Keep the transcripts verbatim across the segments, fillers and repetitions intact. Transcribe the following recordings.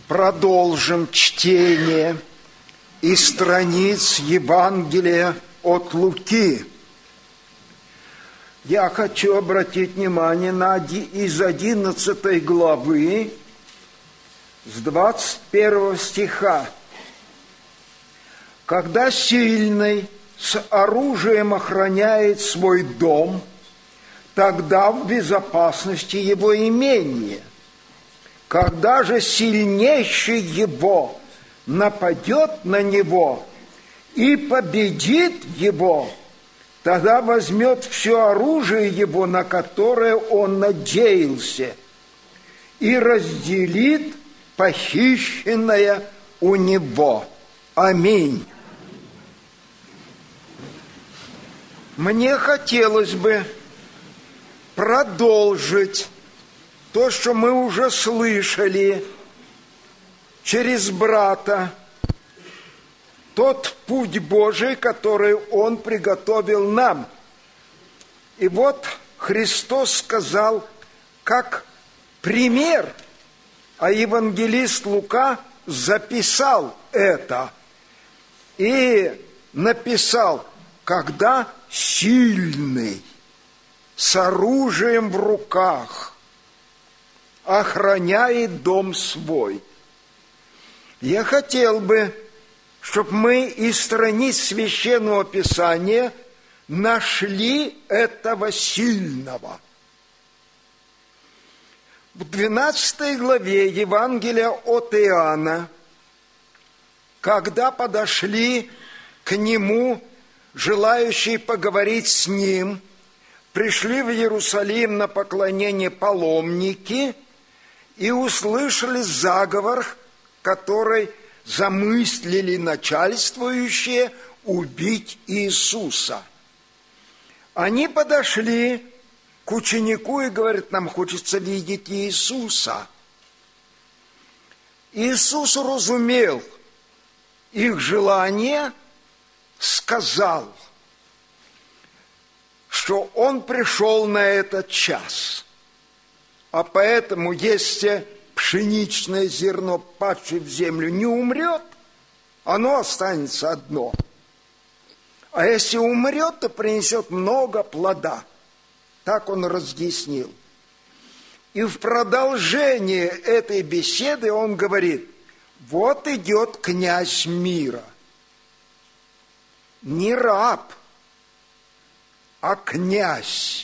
Продолжим чтение из страниц Евангелия от Луки. Я хочу обратить внимание на из одиннадцатой главы с двадцать первого стиха. Когда сильный с оружием охраняет свой дом, тогда в безопасности его имение. Когда же сильнейший его нападет на него и победит его, тогда возьмет все оружие его, на которое он надеялся, и разделит похищенное у него. Аминь. Мне хотелось бы продолжить то, что мы уже слышали через брата, тот путь Божий, который Он приготовил нам. И вот Христос сказал, как пример, а евангелист Лука записал это и написал, когда сильный с оружием в руках охраняет дом свой. Я хотел бы, чтобы мы из страниц Священного Писания нашли этого сильного. В двенадцатой главе Евангелия от Иоанна, когда подошли к нему желающие поговорить с ним, пришли в Иерусалим на поклонение паломники и услышали заговор, который замыслили начальствующие убить Иисуса. Они подошли к ученику и говорят, нам хочется видеть Иисуса. Иисус уразумел их желание, сказал, что Он пришел на этот час. А поэтому, если пшеничное зерно, падшее в землю, не умрет, оно останется одно. А если умрет, то принесет много плода. Так Он разъяснил. И в продолжение этой беседы Он говорит, вот идет князь мира. Не раб, а князь.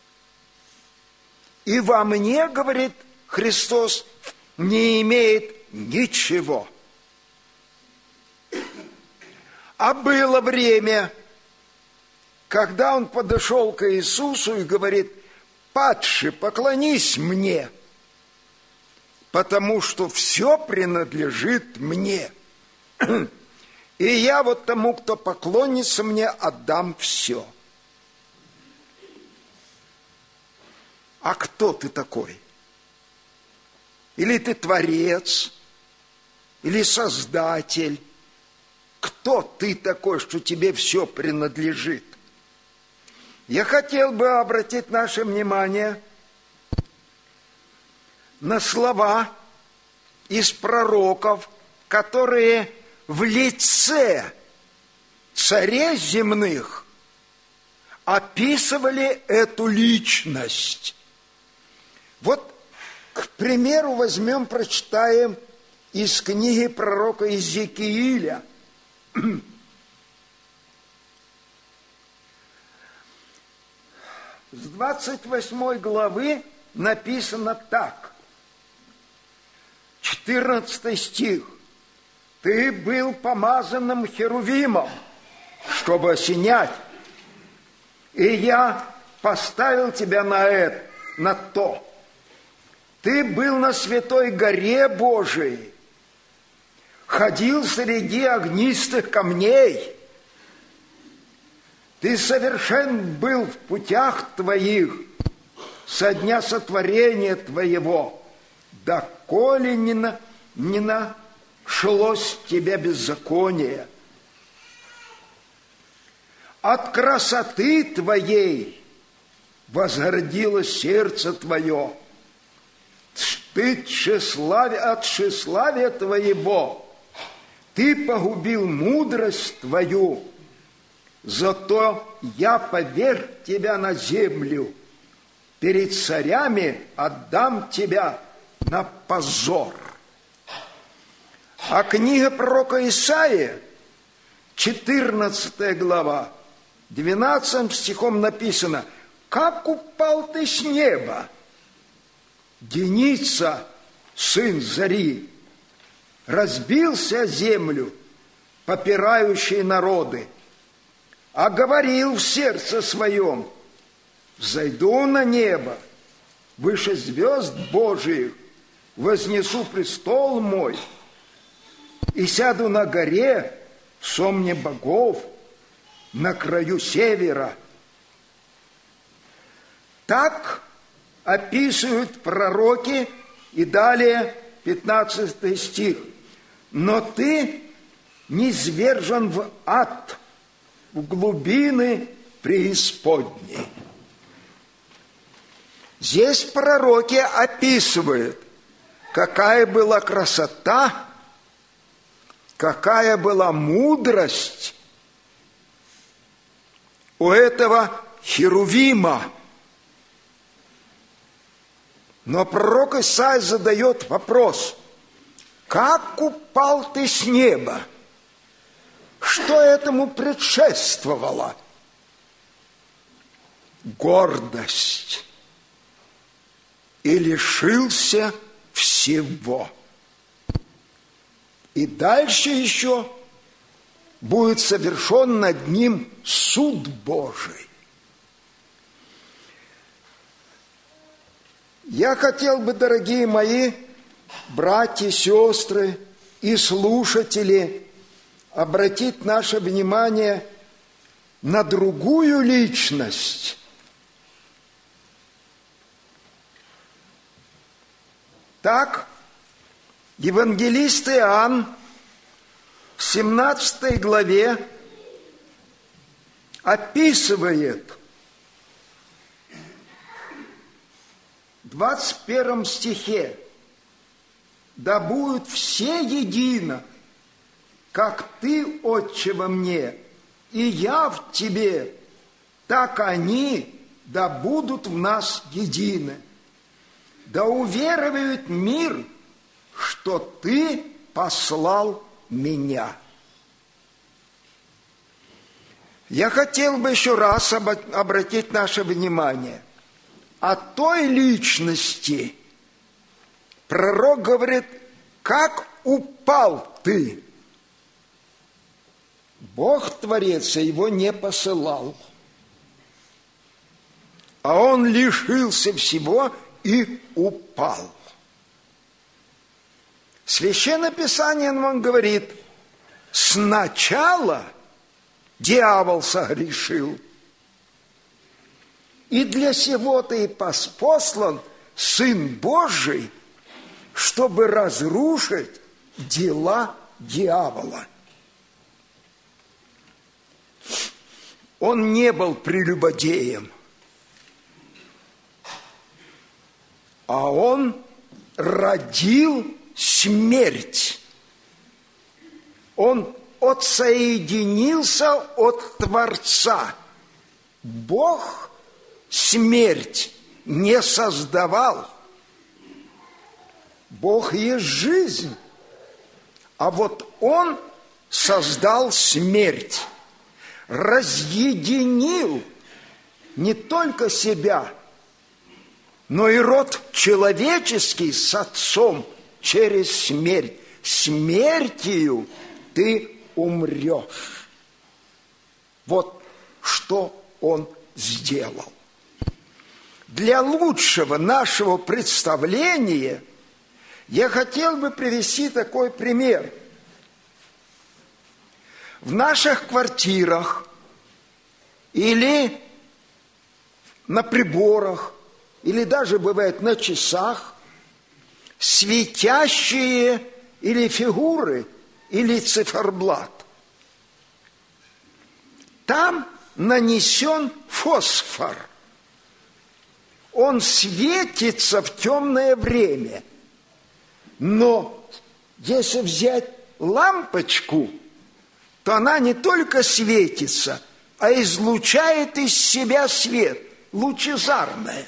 И во мне, говорит Христос, не имеет ничего. А было время, когда он подошел к Иисусу и говорит, падший, поклонись мне, потому что все принадлежит мне. И я вот тому, кто поклонится мне, отдам все. А кто ты такой? Или ты творец, или создатель? Кто ты такой, что тебе все принадлежит? Я хотел бы обратить наше внимание на слова из пророков, которые в лице царей земных описывали эту личность. Вот, к примеру, возьмем, прочитаем из книги пророка Иезекииля. С двадцать восьмой главы написано так. четырнадцатый стих. Ты был помазанным херувимом, чтобы осенять, и я поставил тебя на это, на то. Ты был на святой горе Божией, ходил среди огнистых камней. Ты совершен был в путях твоих со дня сотворения твоего, доколе не, на, не нашлось в тебе беззаконие. От красоты твоей возгордилось сердце твое, ты тщеславие, от тщеславия твоего, ты погубил мудрость твою, зато я поверг тебя на землю, перед царями отдам тебя на позор. А книга пророка Исаии, четырнадцатая глава, двенадцатым стихом написано: «Как упал ты с неба, Деница, сын зари, разбился о землю, попирающий народы, а говорил в сердце своем: взойду на небо, выше звезд Божиих, вознесу престол мой и сяду на горе в сомне богов на краю севера». Так описывают пророки, и далее пятнадцатый стих: «Но ты низвержен в ад, в глубины преисподней». Здесь пророки описывают, какая была красота, какая была мудрость у этого Херувима. Но пророк Исаия задает вопрос: как упал ты с неба? Что этому предшествовало? Гордость. И лишился всего. И дальше еще будет совершен над ним суд Божий. Я хотел бы, дорогие мои братья, сестры и слушатели, обратить наше внимание на другую личность. Так, евангелист Иоанн в семнадцатой главе описывает в двадцать первом стихе: «Да будут все едино, как ты, Отче, во мне, и я в тебе, так они да будут в нас едины. Да уверует мир, что ты послал меня». Я хотел бы еще раз обратить наше внимание о той личности. Пророк говорит: как упал ты. Бог, Творец, его не посылал, а он лишился всего и упал. Священное Писание нам говорит: сначала дьявол согрешил, и для сего-то и поспослан Сын Божий, чтобы разрушить дела дьявола. Он не был прелюбодеем, а он родил смерть. Он отсоединился от Творца. Бог смерть не создавал. Бог есть жизнь, а вот Он создал смерть, разъединил не только себя, но и род человеческий с Отцом через смерть. Смертью ты умрешь. Вот что Он сделал. Для лучшего нашего представления я хотел бы привести такой пример. В наших квартирах или на приборах, или даже бывает на часах, светящие или фигуры, или циферблат. Там нанесен фосфор. Он светится в темное время, Но если взять лампочку, то она не только светится, а излучает из себя свет, лучезарное.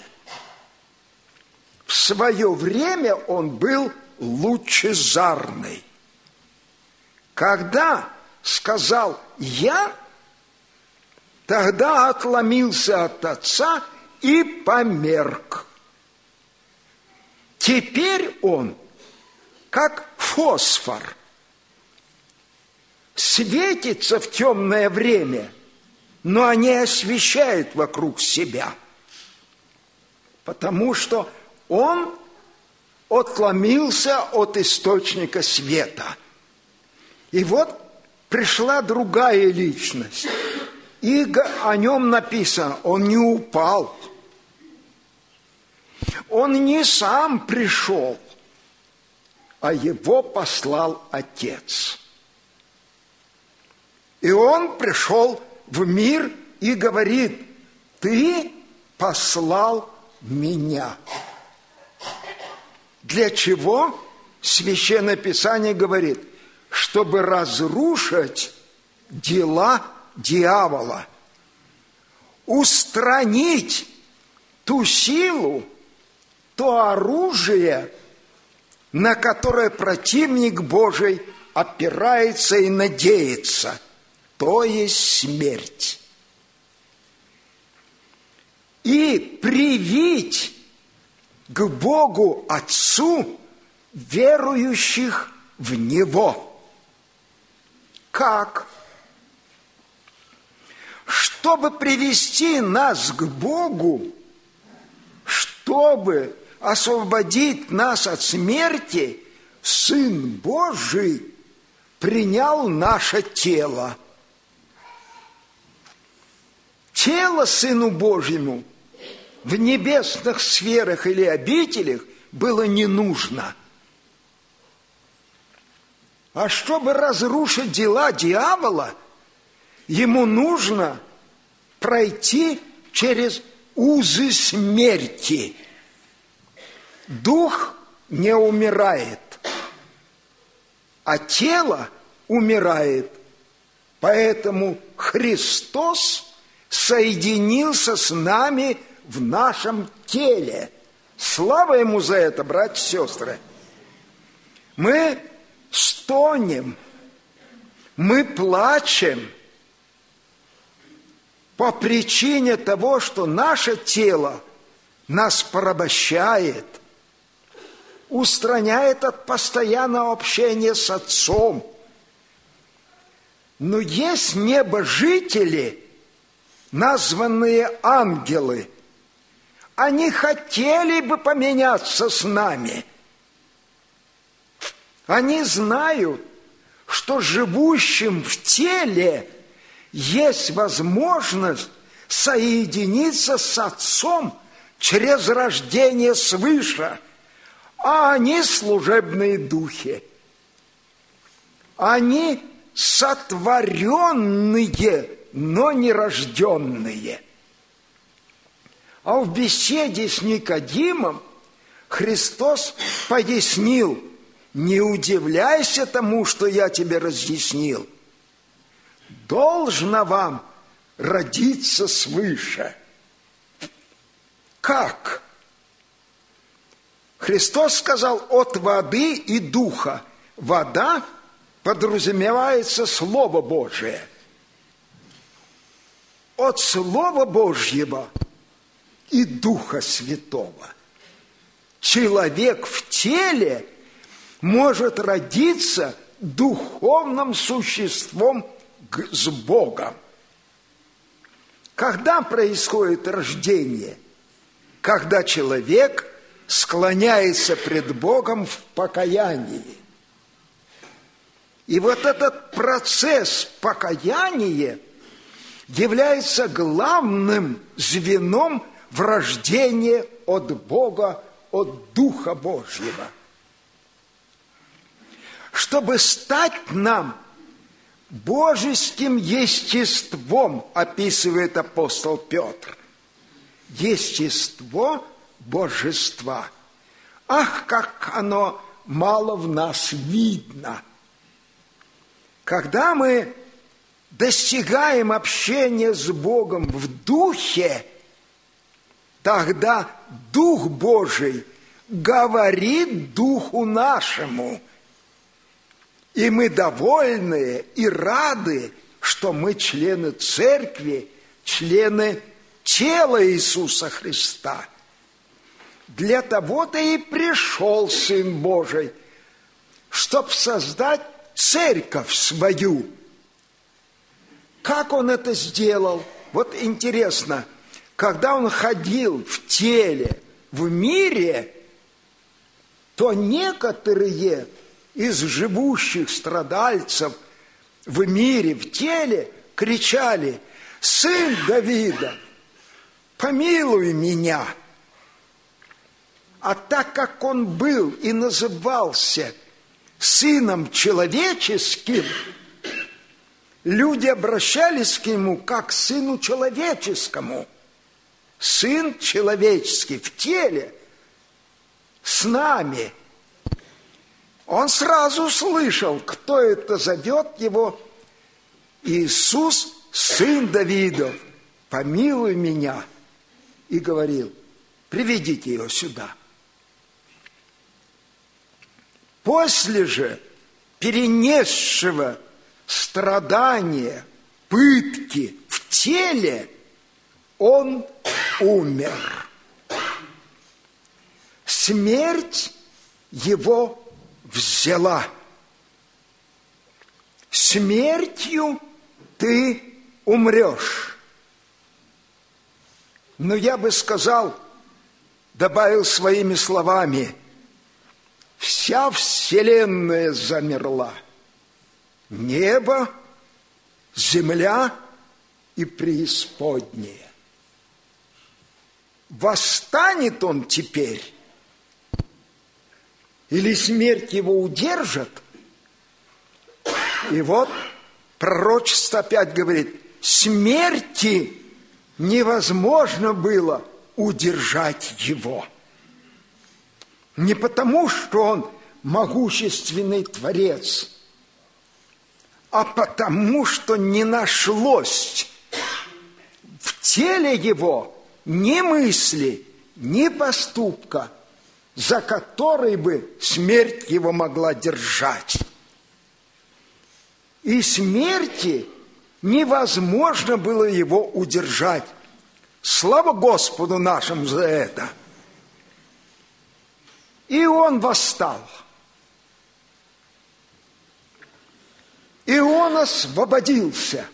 В свое время он был лучезарный. Когда сказал «я», тогда отломился от Отца и померк. Теперь он, как фосфор, светится в темное время, но не освещает вокруг себя, потому что он отломился от источника света. И вот пришла другая личность, и о нем написано, он не упал, он не сам пришел, а его послал Отец. И он пришел в мир и говорит: ты послал меня. Для чего? Священное Писание говорит, чтобы разрушить дела дьявола, устранить ту силу, то оружие, на которое противник Божий опирается и надеется, то есть смерть. И привить к Богу Отцу верующих в Него. Как? Чтобы привести нас к Богу, чтобы освободить нас от смерти, Сын Божий принял наше тело. Тело Сыну Божьему в небесных сферах или обителях было не нужно. А чтобы разрушить дела дьявола, ему нужно пройти через узы смерти. Дух не умирает, а тело умирает. Поэтому Христос соединился с нами в нашем теле. Слава Ему за это, братья и сестры. Мы стонем, мы плачем по причине того, что наше тело нас порабощает, устраняет от постоянного общения с Отцом. Но есть небожители, названные ангелы. Они хотели бы поменяться с нами. Они знают, что живущим в теле есть возможность соединиться с Отцом через рождение свыше, а они служебные духи. Они сотворенные, но не рожденные. А в беседе с Никодимом Христос пояснил: не удивляйся тому, что я тебе разъяснил. Должно вам родиться свыше. Как? Христос сказал: от воды и духа. Вода подразумевается Слово Божие. От Слова Божьего и Духа Святого. Человек в теле может родиться духовным существом с Богом. Когда происходит рождение? Когда человек склоняется пред Богом в покаянии. И вот этот процесс покаяния является главным звеном в рождении от Бога, от Духа Божьего. Чтобы стать нам божеским естеством, описывает апостол Петр. Естество божества. Ах, как оно мало в нас видно. Когда мы достигаем общения с Богом в духе, тогда Дух Божий говорит Духу нашему. И мы довольны и рады, что мы члены церкви, члены тела Иисуса Христа. Для того-то и пришел Сын Божий, чтобы создать церковь свою. Как Он это сделал? Вот интересно, когда Он ходил в теле, в мире, то некоторые из живущих страдальцев в мире, в теле, кричали: «Сын Давида, помилуй меня!» А так как Он был и назывался Сыном Человеческим, люди обращались к Нему как к Сыну Человеческому. Сын Человеческий в теле с нами. Он сразу слышал, кто это зовет Его: Иисус, Сын Давидов, помилуй меня. И говорил: приведите Его сюда. После же перенесшего страдания, пытки в теле, Он умер. Смерть Его взяла. Смертью ты умрешь. Но я бы сказал, добавил своими словами: вся вселенная замерла. Небо, земля и преисподняя. Восстанет Он теперь? Или смерть Его удержит? И вот пророчество опять говорит: смерти невозможно было удержать Его. Не потому, что Он могущественный Творец, а потому, что не нашлось в теле Его ни мысли, ни поступка, за который бы смерть Его могла держать. И смерти невозможно было Его удержать. Слава Господу нашему за это! И Он восстал. И Он освободился.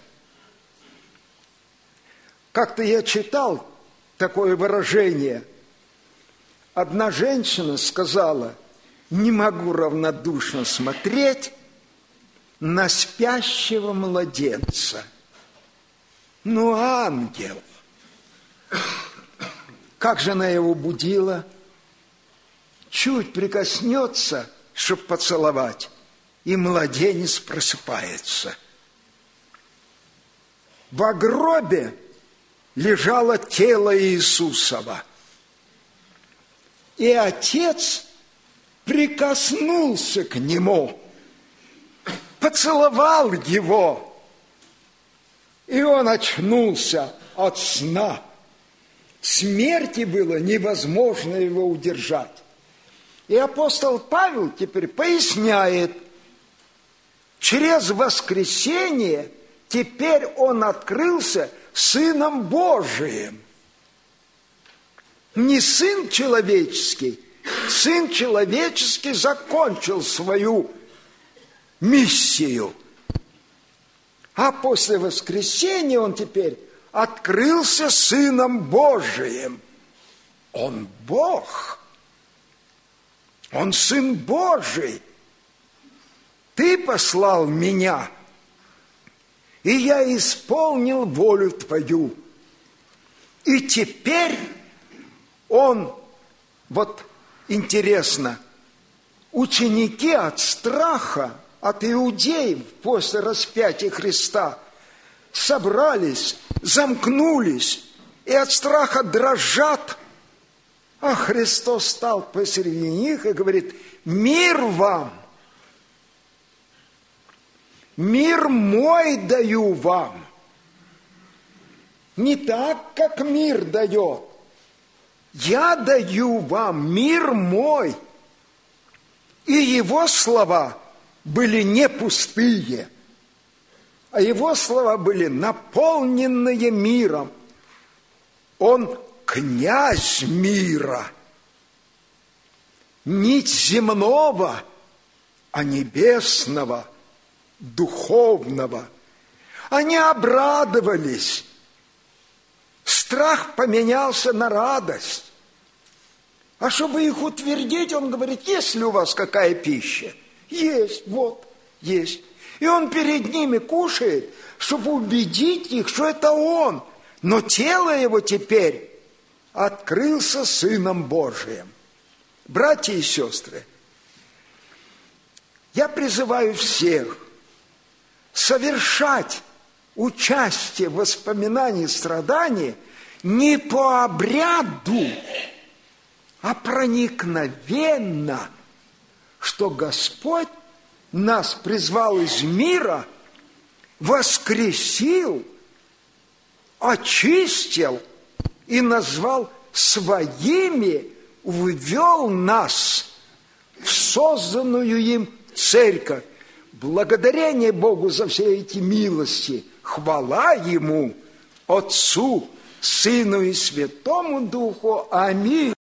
Как-то я читал такое выражение. Одна женщина сказала: не могу равнодушно смотреть на спящего младенца. Ну, ангел! Как же она его будила? Чуть прикоснется, чтобы поцеловать, и младенец просыпается. В гробе лежало тело Иисусова. И отец прикоснулся к нему, поцеловал его, и он очнулся от сна. Смерти было невозможно его удержать. И апостол Павел теперь поясняет: через воскресение теперь он открылся Сыном Божиим. Не Сын Человеческий. Сын Человеческий закончил свою миссию. А после воскресения он теперь открылся Сыном Божиим. Он Бог. Он Сын Божий. Ты послал меня, и я исполнил волю Твою. И теперь он, вот интересно, ученики от страха, от иудеев после распятия Христа собрались, замкнулись и от страха дрожат. А Христос стал посреди них и говорит: мир вам, мир мой даю вам. Не так, как мир дает. Я даю вам мир мой. И его слова были не пустые, а его слова были наполненные миром. Он князь мира, не земного, а небесного, духовного. Они обрадовались. Страх поменялся на радость. А чтобы их утвердить, он говорит, есть ли у вас какая пища? Есть, вот, есть. И он перед ними кушает, чтобы убедить их, что это он. Но тело его теперь открылся Сыном Божиим. Братья и сестры, я призываю всех совершать участие в воспоминании страданий не по обряду, а проникновенно, что Господь нас призвал из мира, воскресил, очистил и назвал своими, ввел нас в созданную им церковь. Благодарение Богу за все эти милости, хвала Ему, Отцу, Сыну и Святому Духу. Аминь.